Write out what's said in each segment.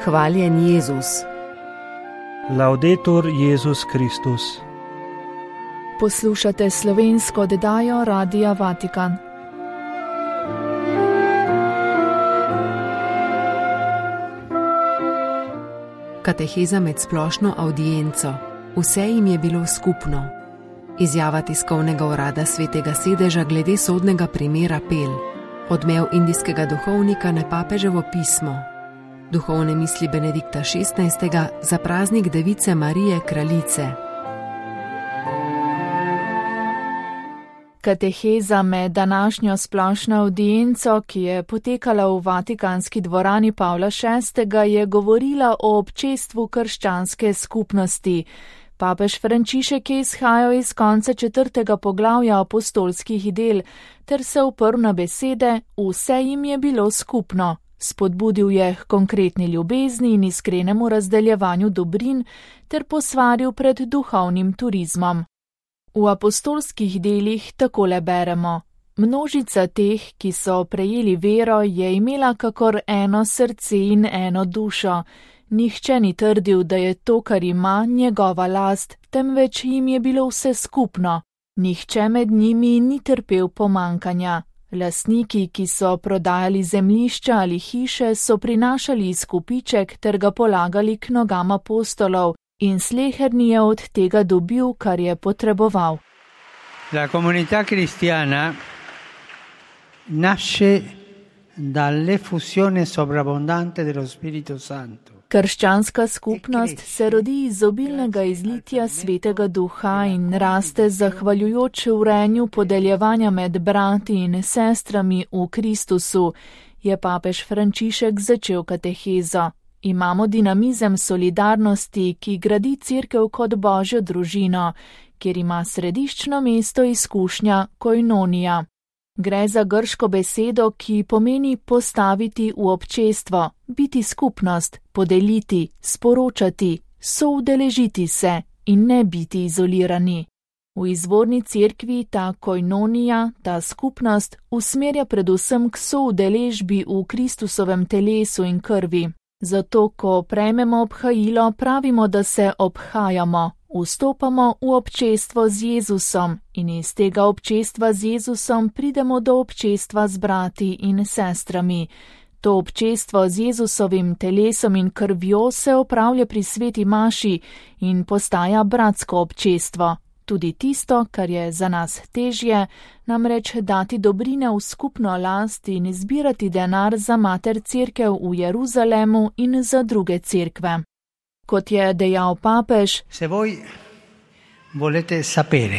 Hvaljen Jezus. Laudetur Jezus Kristus. Poslušate slovensko oddajo Radia Vatikan. Kateheza med splošno avdienco. Vse jim je bilo skupno. Izjava tiskovnega urada Svetega sedeža glede sodnega primera Pel. Odmev indijskega duhovnika na papeževo pismo. Duhovne misli Benedikta XVI. Za praznik Device Marije Kraljice. Kateheza med današnjo splošno avdienco, ki je potekala v Vatikanski dvorani Pavla VI., je govorila o občestvu krščanske skupnosti. Papež Frančišek je izhajal iz konca 4. poglavja apostolskih del ter se uprl na besede: vse jim je bilo skupno. Spodbudil je k konkretni ljubezni in iskrenemu razdeljevanju dobrin ter posvaril pred duhovnim turizmom. V apostolskih delih takole beremo: množica teh, ki so prejeli vero, je imela kakor eno srce in eno dušo. Nihče ni trdil, da je to, kar ima, njegova last, temveč jim je bilo vse skupno. Nihče med njimi ni trpel pomankanja. Lastniki, ki so prodajali zemljišča ali hiše, so prinašali izkupiček ter ga polagali k nogam apostolov, in sleherni je od tega dobil, kar je potreboval. La comunità cristiana nasce dall'effusione sovrabbondante dello Spirito Santo. Krščanska skupnost se rodi iz obilnega izlitja Svetega Duha in raste zahvaljujoč urejanju podeljevanja med brati in sestrami v Kristusu, je papež Frančišek začel katehezo. Imamo dinamizem solidarnosti, ki gradi cerkev kot božjo družino, kjer ima središčno mesto izkušnja koinonija. Gre za grško besedo, ki pomeni postaviti v občestvo, biti skupnost, podeliti, sporočati, soudeležiti se in ne biti izolirani. V izvorni cerkvi ta koinonija, ta skupnost, usmerja predvsem k soudeležbi v Kristusovem telesu in krvi. Zato, ko prejmemo obhajilo, pravimo, da se obhajamo, vstopamo v občestvo z Jezusom in iz tega občestva z Jezusom pridemo do občestva z brati in sestrami. To občestvo z Jezusovim telesom in krvjo se opravlja pri sveti maši in postaja bratsko občestvo. Tudi tisto, kar je za nas težje, namreč dati dobrine v skupno last in zbirati denar za mater cerkev v Jeruzalemu in za druge cerkve. Kot je dejal papež: Se voi volete sapere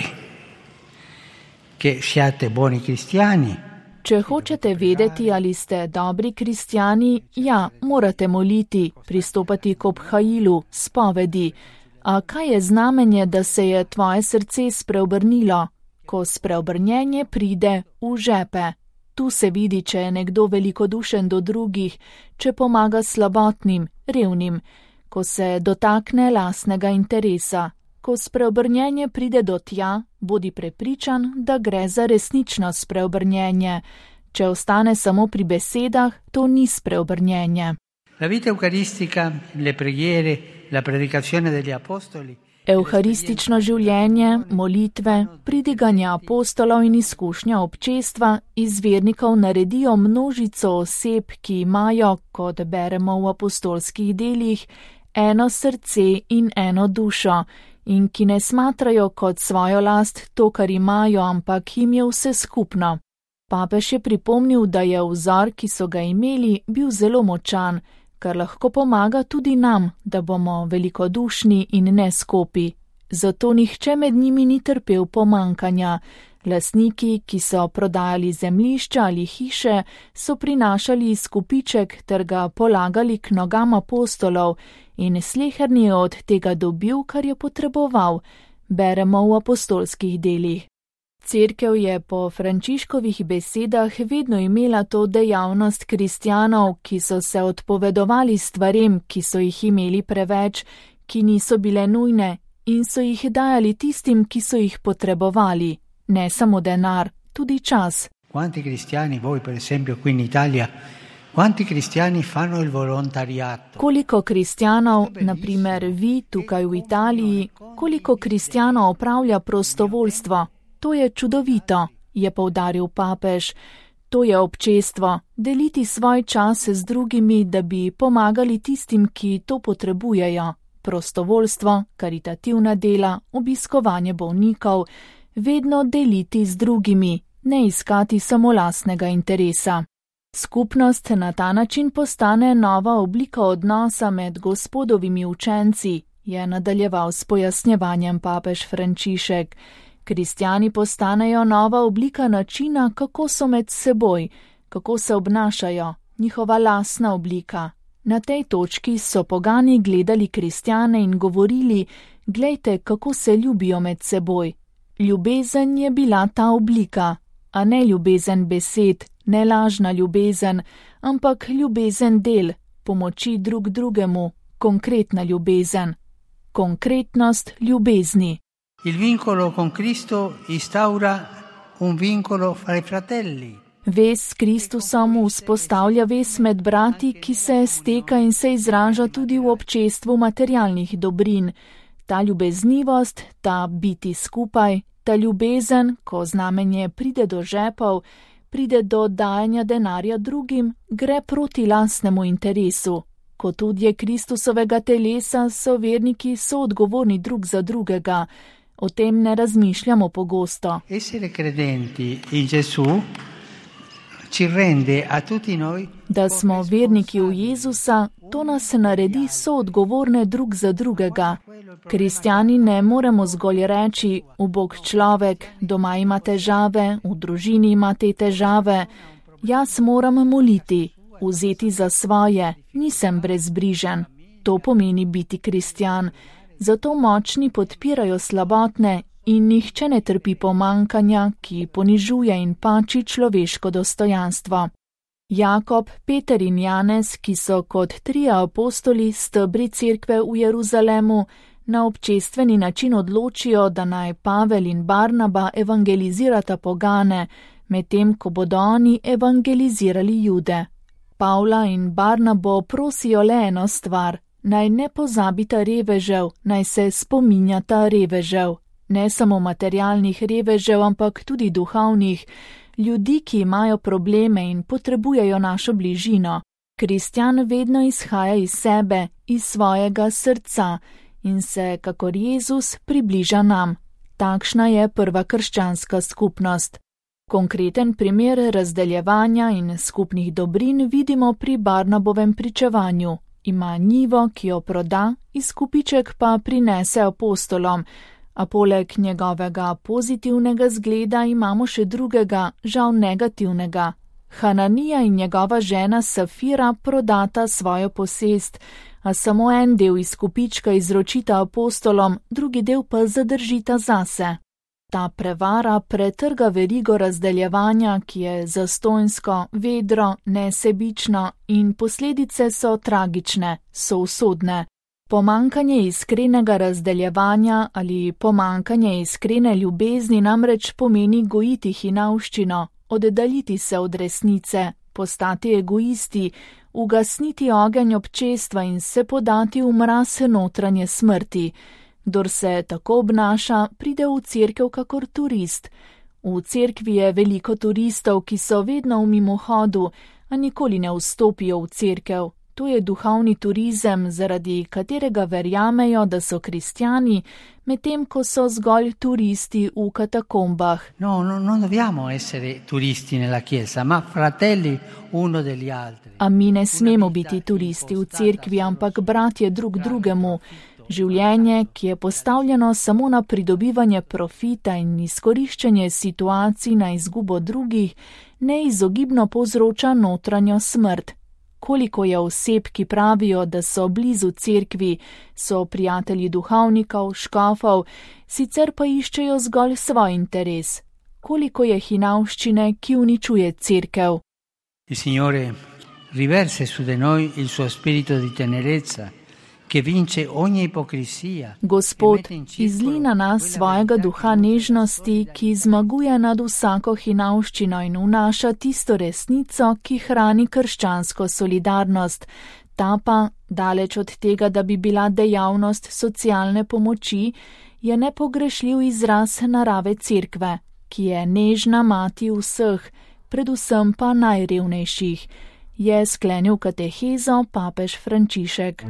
che siate buoni cristiani, če hočete vedeti, ali ste dobri kristjani, ja, morate moliti, pristopati k obhajilu, spovedi. A kaj je znamenje, da se je tvoje srce spreobrnilo? Ko spreobrnjenje pride v žepe. Tu se vidi, če je nekdo velikodušen do drugih, če pomaga slabotnim, revnim, ko se dotakne lastnega interesa. Ko spreobrnjenje pride do tja, bodi prepričan, da gre za resnično spreobrnjenje. Če ostane samo pri besedah, to ni spreobrnjenje. La vita eucaristica, le preghiere, la predicazione degli apostoli. Euharistično življenje, molitve, pridiganja apostolov in izkušnja občestva iz vernikov naredijo množico oseb, ki imajo, kot beremo v apostolskih delih, eno srce in eno dušo in ki ne smatrajo kot svojo last to, kar imajo, ampak jim je vse skupno. Papež je pripomnil, da je vzor, ki so ga imeli, bil zelo močan, kar lahko pomaga tudi nam, da bomo velikodušni in neskopi. Zato nihče med njimi ni trpel pomankanja. Lastniki, ki so prodajali zemljišča ali hiše, so prinašali izkupiček ter ga polagali k nogam apostolov in sleherni je od tega dobil, kar je potreboval, beremo v apostolskih delih. Cerkev je po Frančiškovih besedah vedno imela to dejavnost kristjanov, ki so se odpovedovali stvarem, ki so jih imeli preveč, ki niso bile nujne, in so jih dajali tistim, ki so jih potrebovali. Ne samo denar, tudi čas. Quanti cristiani voi, per esempio, qui in Italia Quanti cristiani fanno il volontariato? Koliko kristjanov, naprimer vi tukaj v Italiji, koliko kristjanov opravlja prostovoljstvo? To je čudovito, je poudaril papež. To je občestvo, deliti svoj čas z drugimi, da bi pomagali tistim, ki to potrebujejo. Prostovoljstvo, karitativna dela, obiskovanje bolnikov, vedno deliti z drugimi, ne iskati samo lastnega interesa. Skupnost na ta način postane nova oblika odnosa med Gospodovimi učenci, je nadaljeval s pojasnjevanjem papež Frančišek. Kristjani postanejo nova oblika načina, kako so med seboj, kako se obnašajo, njihova lastna oblika. Na tej točki so pogani gledali kristjane in govorili, glejte, kako se ljubijo med seboj. Ljubezen je bila ta oblika, a ne ljubezen besed, ne lažna ljubezen, ampak ljubezen del, pomoči drug drugemu, konkretna ljubezen. Konkretnost ljubezni. Il vincolo con Cristo instaura un vincolo fra i fratelli. Vez s Kristusom vzpostavlja vez med brati, ki se steka in se izraža tudi v občestvu materialnih dobrin. Ta ljubeznivost, ta biti skupaj, ta ljubezen, ko znamenje pride do žepov, pride do dajanja denarja drugim, gre proti lastnemu interesu. Kot tudi je Kristusovega telesa, so verniki soodgovorni drug za drugega. O tem ne razmišljamo pogosto. Essere credenti in Gesù ci rende a tutti noi. Da smo verniki v Jezusa, to nas naredi soodgovorne drug za drugega. Kristjani ne moremo zgolj reči, ubog človek, doma ima težave, v družini ima te težave. Jaz moram moliti, vzeti za svoje, nisem brezbrižen. To pomeni biti kristjan. Zato močni podpirajo slabotne in nihče ne trpi pomankanja, ki ponižuje in pači človeško dostojanstvo. Jakob, Peter in Janez, ki so kot trije apostoli stebri cerkve v Jeruzalemu, na občestveni način odločijo, da naj Pavel in Barnaba evangelizirata pogane, medtem ko bodo oni evangelizirali Jude. Pavla in Barnabo prosijo le eno stvar, naj ne pozabita revežev, naj se spominjata revežev. Ne samo materialnih revežev, ampak tudi duhovnih, ljudi, ki imajo probleme in potrebujejo našo bližino. Kristjan vedno izhaja iz sebe, iz svojega srca in se, kakor Jezus, približa nam. Takšna je prva krščanska skupnost. Konkreten primer razdeljevanja in skupnih dobrin vidimo pri Barnabovem pričevanju. Ima njivo, ki jo proda, izkupiček pa prinese apostolom, a poleg njegovega pozitivnega zgleda imamo še drugega, žal negativnega. Hananija in njegova žena Safira prodata svojo posest, a samo en del izkupička izročita apostolom, drugi del pa zadržita zase. Ta prevara pretrga verigo razdeljevanja, ki je zastonjsko, vedro, nesebično in posledice so tragične, so usodne. Pomankanje iskrenega razdeljevanja ali pomankanje iskrene ljubezni namreč pomeni gojiti hinavščino, oddaljiti se od resnice, postati egoisti, ugasniti ogenj občestva in se podati v mraz notranje smrti. Kdor se tako obnaša, pride v cerkev kakor turist. V cerkvi je veliko turistov, ki so vedno v mimohodu, a nikoli ne vstopijo v cerkev. To je duhovni turizem, zaradi katerega verjamejo, da so kristjani, medtem ko so zgolj turisti v katakombah. No, non dobbiamo essere turisti nella chiesa, ma fratelli uno degli altri. A mi ne smemo biti turisti v cerkvi, ampak bratje drug drugemu. Življenje, ki je postavljeno samo na pridobivanje profita in izkoriščanje situacij na izgubo drugih, neizogibno povzroča notranjo smrt. Koliko je oseb, ki pravijo, da so blizu cerkvi, so prijatelji duhovnikov, škofov, sicer pa iščejo zgolj svoj interes. Koliko je hinavščine, ki uničuje cerkev. Il Signore riverse su di noi il suo spirito di tenerezza che vince ogni ipocrisia. Gospod, izli na nas svojega duha nežnosti, ki zmaguje nad vsako hinavščino in vnaša tisto resnico, ki hrani krščansko solidarnost. Ta pa, daleč od tega, da bi bila dejavnost socialne pomoči, je nepogrešljiv izraz narave cerkve, ki je nežna mati vseh, predvsem pa najrevnejših, je sklenil katehezo papež Frančišek.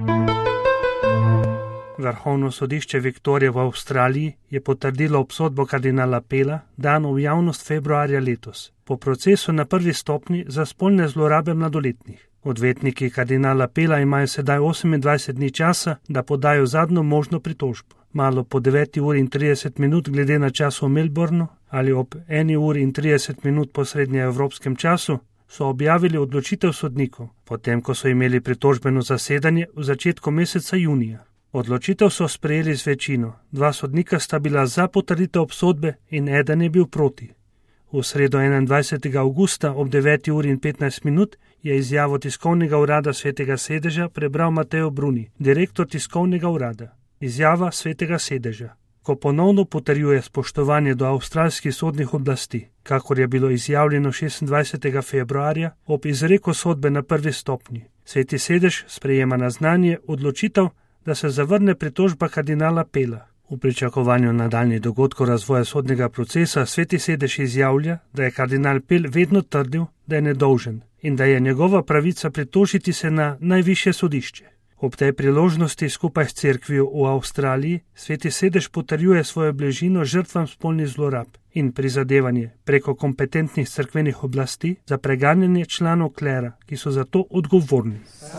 Vrhovno sodišče Viktorije v Avstraliji je potrdilo obsodbo kardinala Pela, dano v javnost februarja letos, po procesu na prvi stopnji za spolne zlorabe mladoletnih. Odvetniki kardinala Pela imajo sedaj 28 dni časa, da podajo zadnjo možno pritožbo. Malo po 9:30 glede na čas v Melbournu ali ob 1:30 po srednjeevropskem času so objavili odločitev sodnikov, potem ko so imeli pritožbeno zasedanje v začetku meseca junija. Odločitev so sprejeli z večino, 2 sodnika sta bila za potrditev obsodbe in eden je bil proti. V sredo 21. avgusta ob 9:15 je izjavo tiskovnega urada Svetega sedeža prebral Mateo Bruni, direktor tiskovnega urada. Izjava Svetega sedeža, ko ponovno potrjuje spoštovanje do avstralskih sodnih oblasti, kakor je bilo izjavljeno 26. februarja ob izreku sodbe na prvi stopnji. Sveti sedež sprejema na znanje odločitev, da se zavrne pritožba kardinala Pela. V pričakovanju nadaljnjih dogodkov razvoja sodnega procesa Sveti sedež izjavlja, da je kardinal Pel vedno trdil, da je nedolžen in da je njegova pravica pritožiti se na najvišje sodišče. Ob tej priložnosti skupaj s cerkvijo v Avstraliji Sveti sedež potrjuje svojo bližino žrtvam spolnih zlorab in prizadevanje preko kompetentnih cerkvenih oblasti za preganjanje članov klera, ki so za to odgovorni.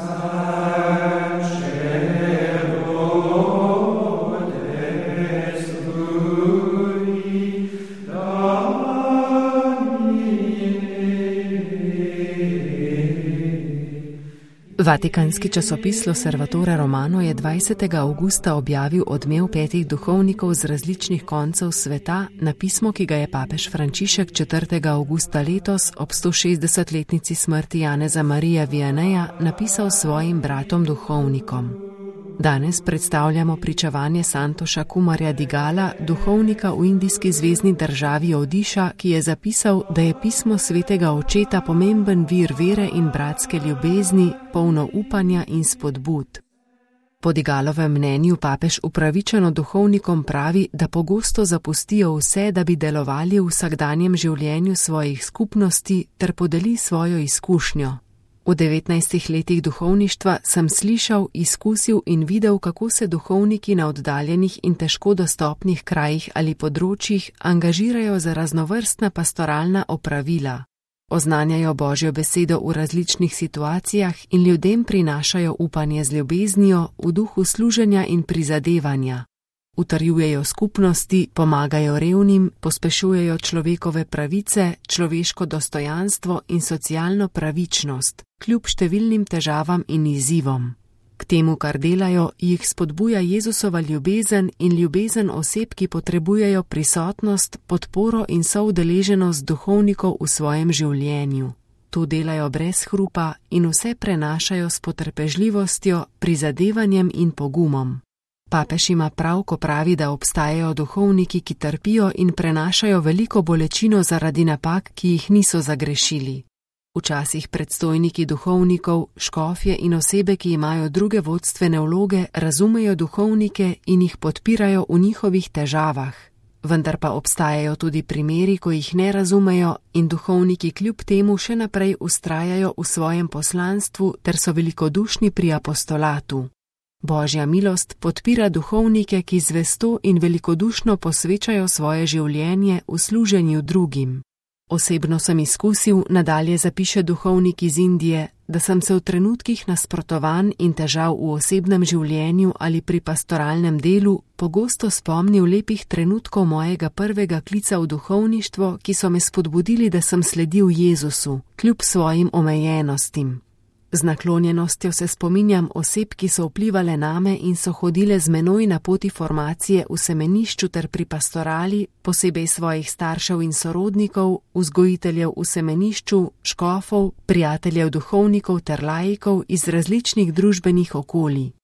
Vatikanski časopis L'Osservatore Romano je 20. avgusta objavil odmev 5 duhovnikov z različnih koncev sveta na pismo, ki ga je papež Frančišek 4. avgusta letos ob 160-letnici smrti Janeza Marija Vianeja napisal svojim bratom duhovnikom. Danes predstavljamo pričevanje Santoša Kumarja Digala, duhovnika v indijski zvezni državi Odiša, ki je zapisal, da je pismo svetega očeta pomemben vir vere in bratske ljubezni, polno upanja in spodbud. Po Digalovem mnenju papež upravičeno duhovnikom pravi, da pogosto zapustijo vse, da bi delovali v vsakdanjem življenju svojih skupnosti ter podeli svojo izkušnjo. V 19 letih duhovništva sem slišal, izkusil in videl, kako se duhovniki na oddaljenih in težko dostopnih krajih ali področjih angažirajo za raznovrstna pastoralna opravila. Oznanjajo Božjo besedo v različnih situacijah in ljudem prinašajo upanje z ljubeznijo v duhu služenja in prizadevanja. Utrjujejo skupnosti, pomagajo revnim, pospešujejo človekove pravice, človeško dostojanstvo in socialno pravičnost, kljub številnim težavam in izzivom. K temu, kar delajo, jih spodbuja Jezusova ljubezen in ljubezen oseb, ki potrebujejo prisotnost, podporo in soudeleženost duhovnikov v svojem življenju. To delajo brez hrupa in vse prenašajo s potrpežljivostjo, prizadevanjem in pogumom. Papež ima prav, ko pravi, da obstajajo duhovniki, ki trpijo in prenašajo veliko bolečino zaradi napak, ki jih niso zagrešili. Včasih predstojniki duhovnikov, škofje in osebe, ki imajo druge vodstvene vloge, razumejo duhovnike in jih podpirajo v njihovih težavah. Vendar pa obstajajo tudi primeri, ko jih ne razumejo in duhovniki kljub temu še naprej vztrajajo v svojem poslanstvu ter so velikodušni pri apostolatu. Božja milost podpira duhovnike, ki zvesto in velikodušno posvečajo svoje življenje v služenju drugim. Osebno sem izkusil, nadalje zapiše duhovnik iz Indije, da sem se v trenutkih nasprotovanj in težav v osebnem življenju ali pri pastoralnem delu pogosto spomnil lepih trenutkov mojega prvega klica v duhovništvo, ki so me spodbudili, da sem sledil Jezusu, kljub svojim omejenostim. Z naklonjenostjo se spominjam oseb, ki so vplivale name in so hodile z menoj na poti formacije v semenišču ter pri pastorali, posebej svojih staršev in sorodnikov, vzgojiteljev v semenišču, škofov, prijateljev duhovnikov ter laikov iz različnih družbenih okolij.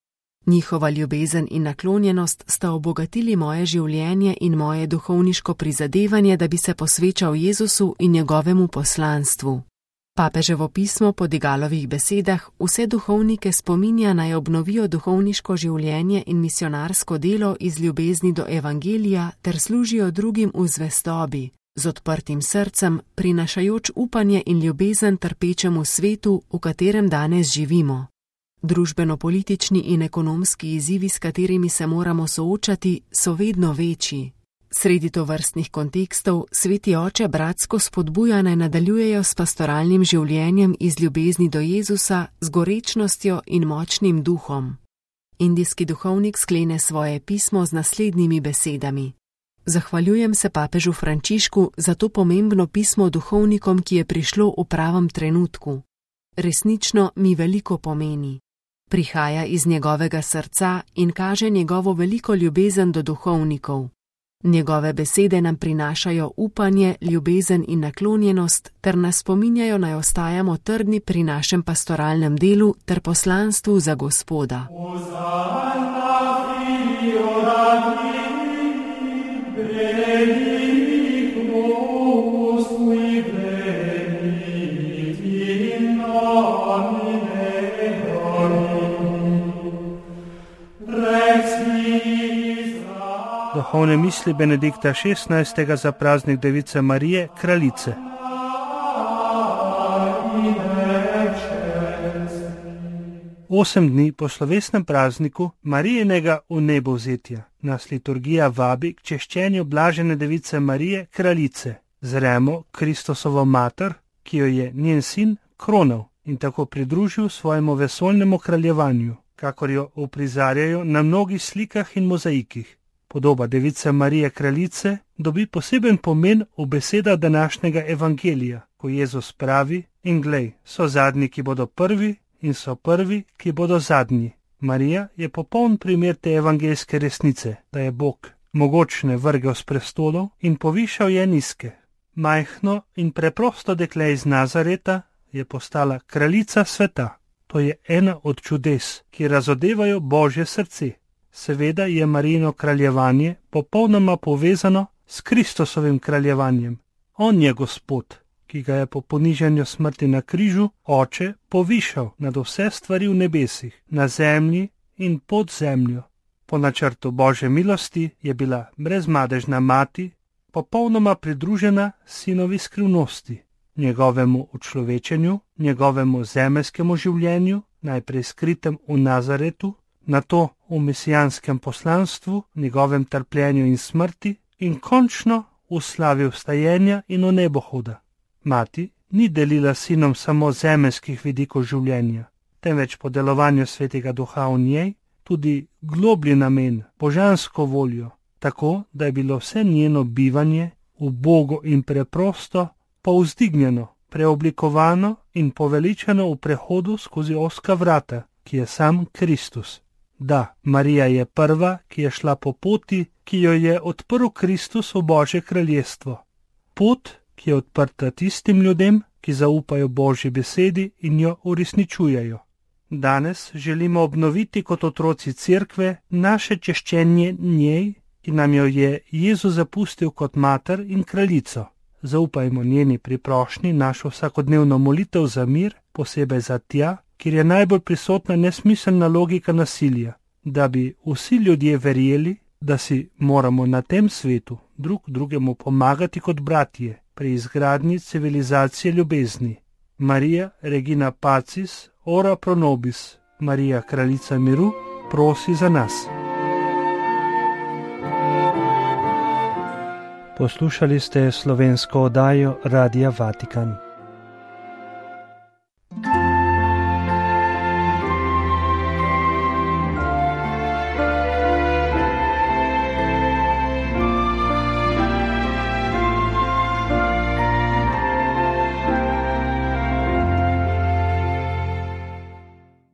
Njihova ljubezen in naklonjenost sta obogatili moje življenje in moje duhovniško prizadevanje, da bi se posvečal Jezusu in njegovemu poslanstvu. Papeževo pismo po Digalovih besedah vse duhovnike spominja, naj obnovijo duhovniško življenje in misionarsko delo iz ljubezni do evangelija ter služijo drugim v zvestobi, z odprtim srcem, prinašajoč upanje in ljubezen trpečemu svetu, v katerem danes živimo. Družbeno-politični in ekonomski izzivi, s katerimi se moramo soočati, so vedno večji. Sredi tovrstnih kontekstov Sveti Oče bratsko spodbuja, naj nadaljujejo s pastoralnim življenjem iz ljubezni do Jezusa, z gorečnostjo in močnim duhom. Indijski duhovnik sklene svoje pismo z naslednjimi besedami. Zahvaljujem se papežu Frančišku za to pomembno pismo duhovnikom, ki je prišlo v pravem trenutku. Resnično mi veliko pomeni. Prihaja iz njegovega srca in kaže njegovo veliko ljubezen do duhovnikov. Njegove besede nam prinašajo upanje, ljubezen in naklonjenost ter nas spominjajo, naj ostajamo trdni pri našem pastoralnem delu ter poslanstvu za Gospoda. Duhovne misli Benedikta XVI. Za praznik Device Marije, kraljice. Osem dni po slovesnem prazniku Marijinega vnebovzetja nas liturgija vabi k češčenju blažene Device Marije, kraljice. Zremo Kristusovo mater, ki jo je njen sin kronal in tako pridružil svojemu vesoljnemu kraljevanju, kakor jo uprizarjajo na mnogih slikah in mozaikih. Podoba Device Marije kraljice dobi poseben pomen v besedah današnjega evangelija, ko Jezus pravi: in glej, so zadnji, ki bodo prvi, in so prvi, ki bodo zadnji. Marija je popoln primer te evangeljske resnice, da je Bog mogočne vrgel s prestolov in povišal je nizke. Majhno in preprosto dekle iz Nazareta je postala kraljica sveta. To je ena od čudes, ki razodevajo Božje srce. Seveda je Marijino kraljevanje popolnoma povezano s Kristusovim kraljevanjem. On je Gospod, ki ga je po ponižanju smrti na križu Oče povišal nad vse stvari v nebesih, na zemlji in pod zemljo. Po načrtu Božje milosti je bila brezmadežna mati popolnoma pridružena sinovi skrivnosti, njegovemu učlovečenju, njegovemu zemeljskemu življenju, najprej skritem v Nazaretu, nato v mesijanskem poslanstvu, njegovem trpljenju in smrti in končno v slavi vstajenja in v nebohoda. Mati ni delila sinom samo zemeljskih vidikov življenja, temveč po delovanju Svetega Duha v njej tudi globlji namen, božansko voljo, tako da je bilo vse njeno bivanje ubogo in preprosto povzdignjeno, preoblikovano in poveličeno v prehodu skozi ozka vrata, ki je sam Kristus. Da, Marija je prva, ki je šla po poti, ki jo je odprl Kristus v Božje kraljestvo. Pot, ki je odprta tistim ljudem, ki zaupajo Božji besedi in jo uresničujejo. Danes želimo obnoviti kot otroci Cerkve naše češčenje njej, ki nam jo je Jezus zapustil kot mater in kraljico. Zaupajmo njeni priprošnji našo vsakodnevno molitev za mir, posebej za tja, kjer je najbolj prisotna nesmiselna logika nasilja, da bi vsi ljudje verjeli, da si moramo na tem svetu drug drugemu pomagati kot bratje pri izgradnji civilizacije ljubezni. Marija, Regina Pacis, ora pro nobis, Marija, kraljica miru, prosi za nas. Poslušali ste slovensko oddajo Radia Vatikan.